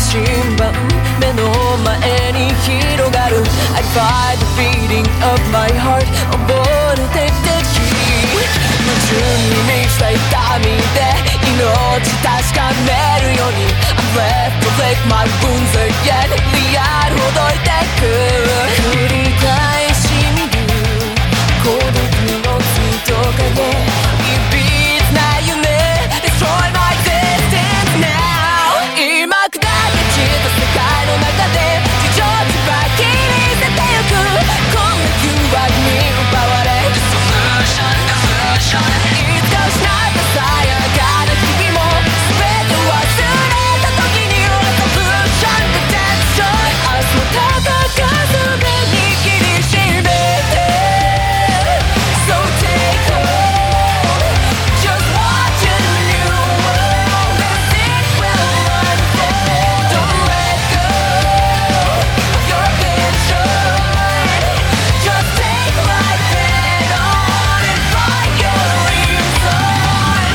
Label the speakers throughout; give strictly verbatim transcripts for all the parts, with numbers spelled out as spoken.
Speaker 1: 真盤目の前に広がる I find the beating of my heart 溺れててき矛盾に満ちた痛みで命確かめるように I'm left to lick my wounds again リアルほどいてく繰り返し見る孤独の人影いびつな夢 Destroy my distance now 今砕け散った世界の中で地上地ば切り捨ててゆくこんな誘惑に奪われ Confusion, confusion いつか失ったさやかな日々も全て忘れた時には Confusion で Destroy 明日も戦うすべに切りしめて So take hold Just watching the new world as it will unfold Don't let go of your vision Just take my hand on and find your reason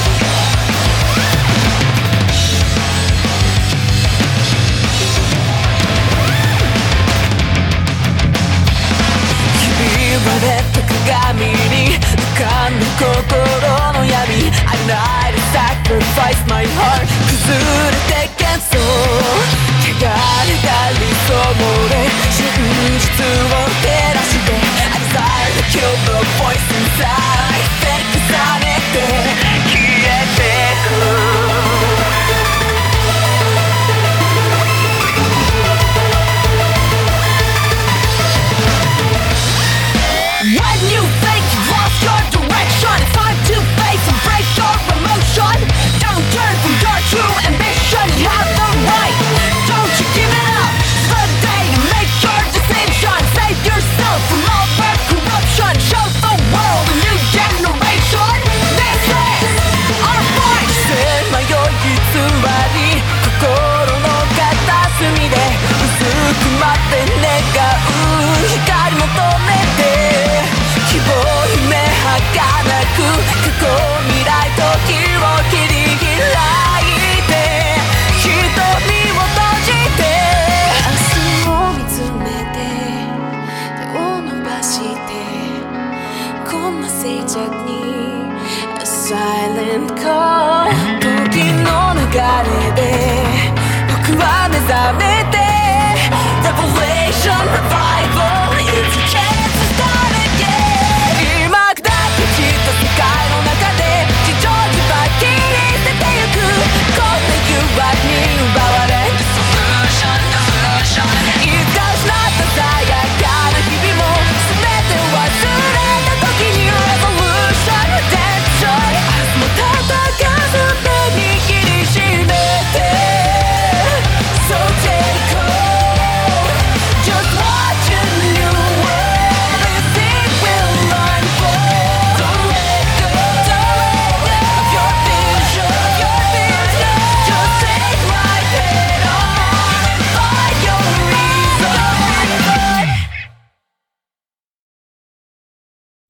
Speaker 1: ひび割れた鏡に浮かんだ心の闇 I lie to sacrifice my heart 崩れて幻想汚れた理想も俺真実を照らして I desire to kill the voice inside 重ねて消えてくWhen you think you've lost your direction It's time to face and break your emotion Don't turn from your true ambition You have the right Don't you give it up It's the day to make your decision Save yourself from all birth corruption Show the world a new generation This is our fight 迷い偽り心の片隅でうずくまって願う光求めて希望夢儚く過去未来時を切り開いて瞳を閉じて明日を見つめて手を伸ばしてこんな静寂に A silent call 時の流れで僕は目覚め